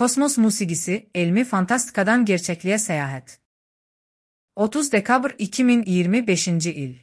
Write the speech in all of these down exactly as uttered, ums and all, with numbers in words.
Kosmos musiqisi, elmi fantastikadan gerçekliğe seyahat. otuz dekabr iki min iyirmi beşinci il.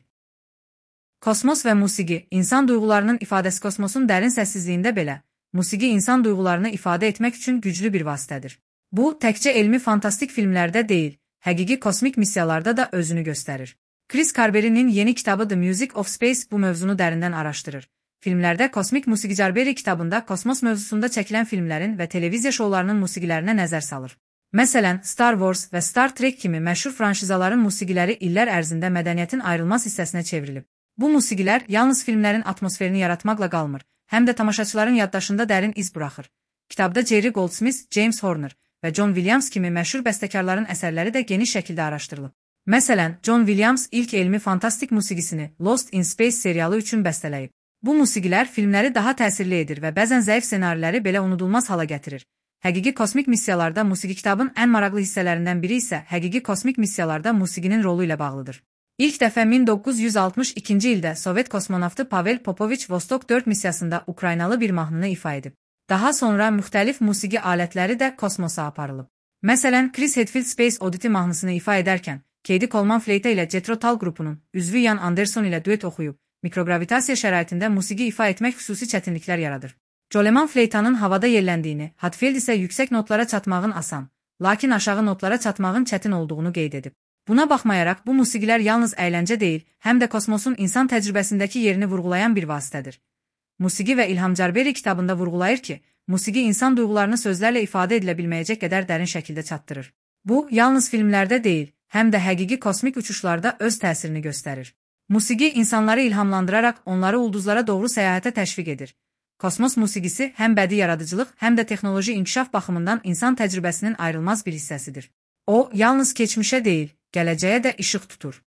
Kosmos və musiqi, insan duyğularının ifadəsi. Kosmosun dərin səssizliyində belə, musiqi insan duyğularını ifadə etmək üçün güclü bir vasitədir. Bu, təkcə elmi fantastik filmlərdə deyil, həqiqi kosmik missiyalarda da özünü göstərir. Chris Carberry'nin yeni kitabı The Music of Space bu mövzunu dərindən araşdırır. Filmlərdə kosmik musiqi. Carberry kitabında kosmos mövzusunda çəkilən filmlərin və televiziya şoularının musiqilərinə nəzər salır. Məsələn, Star Wars və Star Trek kimi məşhur franşizaların musiqiləri illər ərzində mədəniyyətin ayrılmaz hissəsinə çevrilib. Bu musiqilər yalnız filmlərin atmosferini yaratmaqla qalmır, həm də tamaşaçıların yaddaşında dərin iz buraxır. Kitabda Jerry Goldsmith, James Horner və John Williams kimi məşhur bəstəkarların əsərləri də geniş şəkildə araşdırılıb. Məsələn, John Williams ilk elmi fantastik musiqisini Lost in Space serialı üçün bəstələyib. Bu musiqilər filmləri daha təsirli edir və bəzən zəif ssenariləri belə unudulmaz hala gətirir. Həqiqi kosmik missiyalarda musiqi. Kitabın ən maraqlı hissələrindən biri isə həqiqi kosmik missiyalarda musiqinin rolu ilə bağlıdır. İlk dəfə min doqquz yüz altmış ikinci ildə Sovet kosmonavtı Pavel Popovich Vostok dörd missiyasında Ukraynalı bir mahnını ifa edib. Daha sonra müxtəlif musiqi alətləri də kosmosa aparılıb. Məsələn, Chris Hadfield Space Oddity mahnısını ifa edərkən, Cady Coleman fleytə ilə Jethro Tull qrupunun üzvü Ian Anderson ilə duet oxuyub, mikrogravitasiya şəraitində musiqi ifa etmək xüsusi çətinliklər yaradır. Coleman fleytanın havada yerləndiyini, Hadfield isə yüksək notlara çatmağın asan, lakin aşağı notlara çatmağın çətin olduğunu qeyd edib. Buna baxmayaraq, bu musiqilər yalnız əyləncə deyil, həm də kosmosun insan təcrübəsindəki yerini vurğulayan bir vasitədir. Musiqi və İlham. Carberry kitabında vurğulayır ki, musiqi insan duyğularını sözlərlə ifadə edilə bilməyəcək qədər dərin şəkildə çatdırır. Bu, yalnız filmlərdə deyil, həm də həqiqi kosmik uçuşlarda öz təsirini göstərir. Musiqi insanları ilhamlandıraraq onları ulduzlara doğru səyahətə təşviq edir. Kosmos musiqisi həm bədii yaradıcılıq, həm də texnoloji inkişaf baxımından insan təcrübəsinin ayrılmaz bir hissəsidir. O, yalnız keçmişə deyil, gələcəyə də işıq tutur.